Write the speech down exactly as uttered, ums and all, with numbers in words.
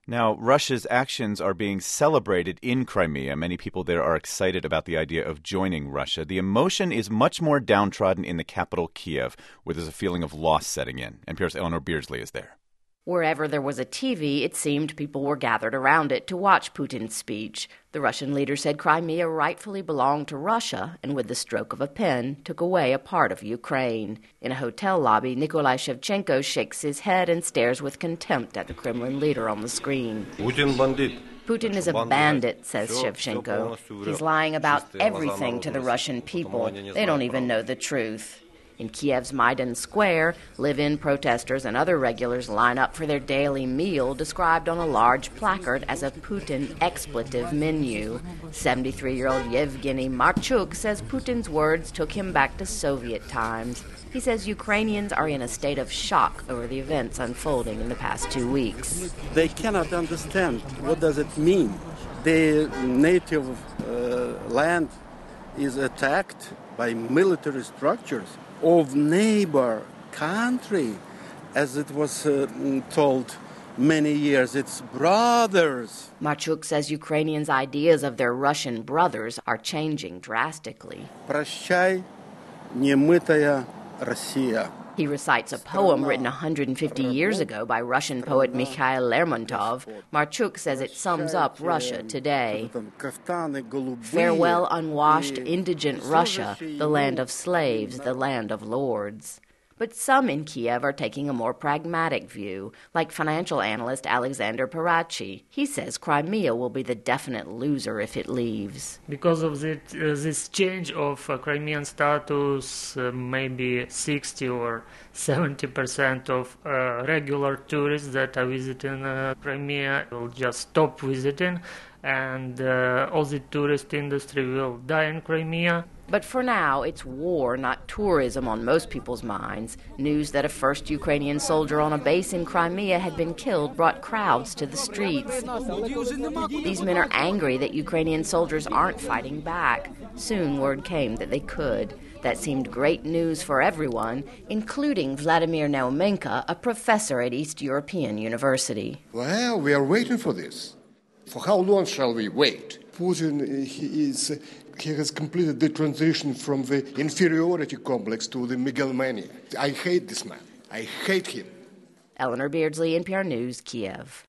Now, Russia's actions are being celebrated in Crimea. Many people there are excited about the idea of joining Russia. The emotion is much more downtrodden in the capital, Kiev, where there's a feeling of loss setting in. N P R's Eleanor Beardsley is there. Wherever there was a T V, it seemed people were gathered around it to watch Putin's speech. The Russian leader said Crimea rightfully belonged to Russia and with the stroke of a pen took away a part of Ukraine. In a hotel lobby, Nikolai Shevchenko shakes his head and stares with contempt at the Kremlin leader on the screen. Putin is a bandit, says Shevchenko. He's lying about everything to the Russian people. They don't even know the truth. In Kiev's Maidan Square, live-in protesters and other regulars line up for their daily meal, described on a large placard as a Putin expletive menu. seventy-three-year-old Yevgeny Marchuk says Putin's words took him back to Soviet times. He says Ukrainians are in a state of shock over the events unfolding in the past two weeks. They cannot understand what does it mean. Their native uh, land is attacked by military structures of neighbor country, as it was uh, told many years, it's brothers. Marchuk says Ukrainians' ideas of their Russian brothers are changing drastically. Прощай, немытая Россия. He recites a poem written one hundred fifty years ago by Russian poet Mikhail Lermontov. Marchuk says it sums up Russia today. Farewell, unwashed, indigent Russia, the land of slaves, the land of lords. But some in Kiev are taking a more pragmatic view, like financial analyst Alexander Parachi. He says Crimea will be the definite loser if it leaves. Because of the, uh, this change of uh, Crimean status, uh, maybe sixty or seventy percent of uh, regular tourists that are visiting uh, Crimea will just stop visiting, and uh, all the tourist industry will die in Crimea. But for now, it's war, not tourism, on most people's minds. News that a first Ukrainian soldier on a base in Crimea had been killed brought crowds to the streets. These men are angry that Ukrainian soldiers aren't fighting back. Soon word came that they could. That seemed great news for everyone, including Vladimir Naumenka, a professor at East European University. Well, we are waiting for this. For how long shall we wait? Putin, he is... He has completed the transition from the inferiority complex to the megalomania. I hate this man. I hate him. Eleanor Beardsley, N P R News, Kiev.